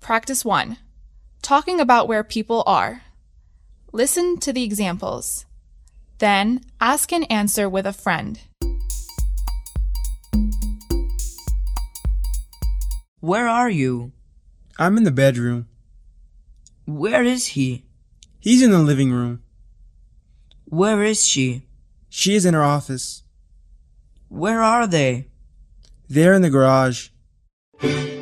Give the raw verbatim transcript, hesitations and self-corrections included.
Practice one. Talking about where people are. Listen to the examples. Then ask and answer with a friend. Where are you? I'm in the bedroom. Where is he? He's in the living room. Where is she? She is in her office. Where are they? They're in the garage.